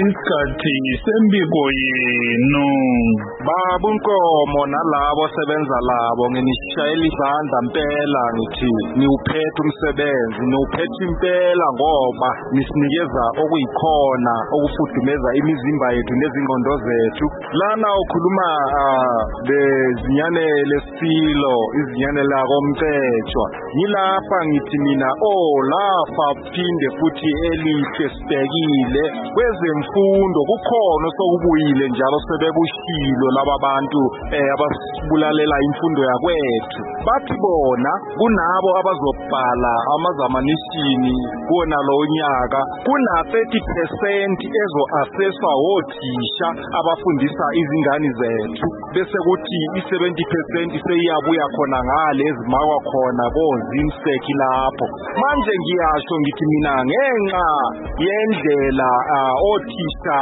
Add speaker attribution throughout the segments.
Speaker 1: isikhathi sembiko yenu.
Speaker 2: Baba uNkomo nalabo sebenza labo nginishayela izandla impela ngithi niwuphethe umsebenzi niwuphethe impela ngoba nisinikeza okuyikhona okufudumeza imizimba yethu nezingqondo zethu. Lana ukhuluma lezinyane lesilo izinyane la komcetshwa. Ngilapha ngithi mina lafa phinde futhi elihle sibhekile kwezemfundo kukhona sokubuyile njalo sebekushilo laba bantu abasibulalela imfundo yakwethu. Bathi bona kunabo abazobhala amazamanishini kuona lo nyaka kuna 30% ezo-assesswa othisha abafundisa izingane zethu bese kuthi i-70% seyiyabuya khona ngale ezimakwa khona kozimseki lapho. Manje ngiyasho ngithi mina ngenxa yendlela othisha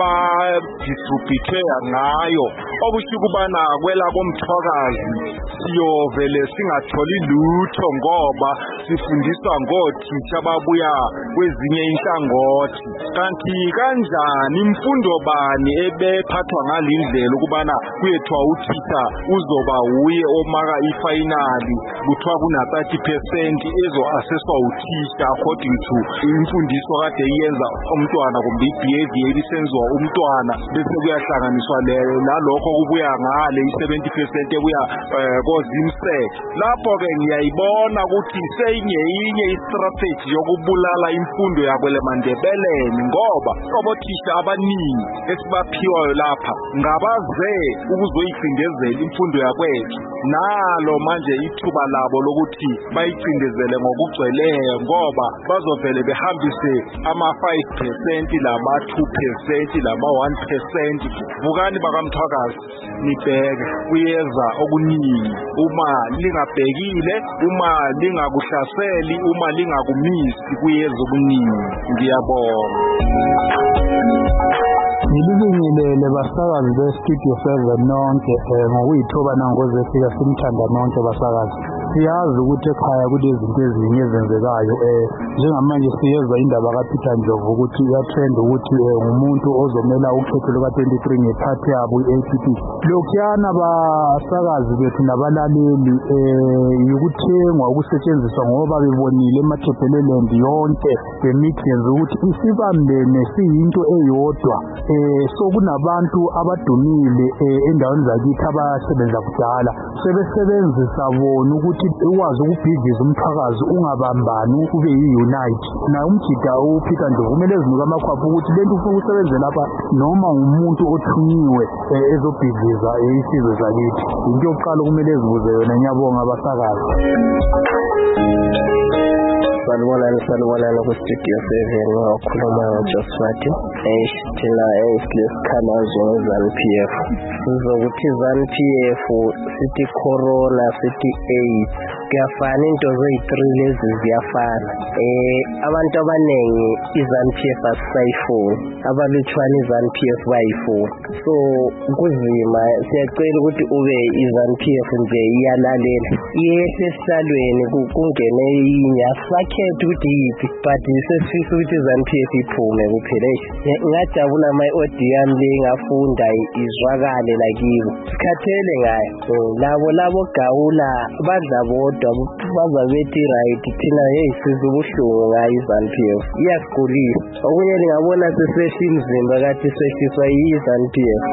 Speaker 2: abadistributhe ngayo okusho ukubana kwela komthwakazi siyovele singatholi lutho ngoba sifundiswa ngothisha ababuya kwezinye inhlangothi. Kanti kanjani imfundo bani ebephathwa ngalindlela ukubana kuyethwa uthisha uzoba uye omaka ifinali kuthiwa kuna 30% ezo-assesswa uthisha according to imfundiso kade iyenza umntwana kumbe i-behavior ebisenziwa umntwana bese kuyahlanganiswa nalokho kubuya ngale i-70% ebuya kozimseke. Lapho-ke ngiyayibona ukuthi seyinye i-strategy yokubulala imfundo yakweleMandebeleni ngoba obothisha abaningi esibaphiwayo lapha ngabaze ukuzoyicindezela imfundo yakwethu. Nalo manje ithuba labo lokuthi bayicindezele ngokugcweleyo ngoba bazovele behambise ama-5% lama 2% lama 1%. Vukani bakamthwakazi nibheke kuyeza okuningi uma lingabhekile, uma lingakuhlaseli, uma lingakumisi kuyeza okuningi. Ngiyabonga.
Speaker 3: Ngilibingelele basakazi be-Studio 7 nonke ngokuyithoba nangozefika simthanda nonke basakazi. Siyazi ukuthi ekhaya kulezinto ezinye ezenzekayo njengamanje siyezwa indaba kaPeter Ndlovu ukuthi uyatrend ukuthi ngumuntu ozomela ukhetho luka-23 ngephathi yabo i-APP. Lokhuyana basakazi bethu nabalaleli yikuthengwa ukusetshenziswa ngoba bebonile eMathebeleland yonke bemeetings ukuthi isibambene siyinto eyodwa. So kunabantu abadumile endaweni zakithi abasebenza kudala sebesebenzisa bona ukuthi ukwazi ukubhidiza umthwakazi ungabambani ube yi-unite. Na umjida uPeter Ndlovu kumele ezinuka amakhwapha ukuthi lento ufuna ukusebenze lapha noma ngumuntu othunyiwe ezobhidiza isizwe zakithi. Into yokuqala kumele ezibuze yona. Ngiyabonga abasakazi.
Speaker 4: Sanibonani ku-Studio 7 ngokhuluma ngoJosephat thina silesikhalazo nge-ZANU-PF sizokuthi i-ZANU-PF sithi corona sithi AIDS kuyafana into zoyi-3 lezi ziyafana. Abantu abaningi i-ZANU-PF asisayifuni, abalutshwana i-ZANU-PF bayifuna. So kuzima, siyacela ukuthi ube i-ZANU-PF nje iyalalela yehle esihlalweni kungene inye asakhetha ukuthi yiphi but sesifisa ukuthi i-ZANU-PF iphume kuphela. Ngajabula ama-audio yami le ngafunda izwakale lakibo sikhathele ngayo. Labo gawula badla bodwa bazabethi right thina siza ubuhlungu ngayo i-ZANU-PF iyasigulisa. Okunye ngabona sesehla imizimba kathi sehliswa yi-ZANU-PF.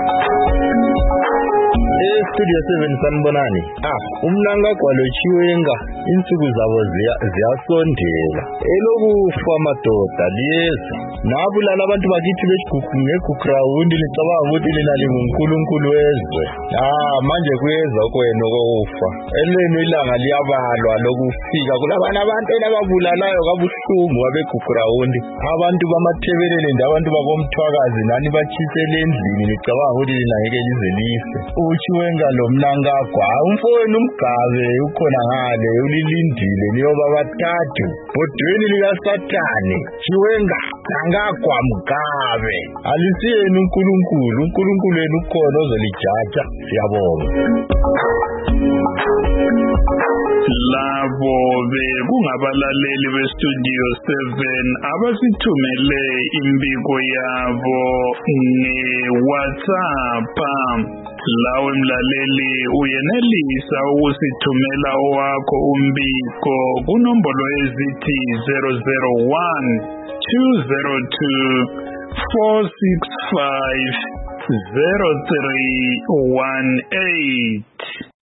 Speaker 5: Studio 7 sanibonani. Umnanga gwalotshiwenga insuku zabo ziyasondela elokufa amadoda liyeza nabulala abantu bakithi ngegugrawundi nicabanga ukuthi lina lingunkulunkulu wezwe. Manje kuyeza kwenu kokufa elenu ilanga liyabalwa lokufika kulabana abantu ababulalayo kabuhlungu abegugrawundi. Abantu bamathebelele abantu bakomthwakazi nani bachisele endlini nicabanga ukuthi lina ngeke lize life. Uchiwenga lo mnangagwa umfowenu umgabe ukhona ngale ulilindile niyoba bathathu bodweni likaSathane. Chiwenga nangagwa mgabe alisiyeni uNkulunkulu wenu ukhona ozolijaja. Siyabonga.
Speaker 1: labo bekungabalaleli bestudio 7 abasithumele imbiko yabo nge-WhatsApp. Lawe mlaleli uyenelisa ukusithumela owakho umbiko kunombolo ezithi 001 202 465 0318.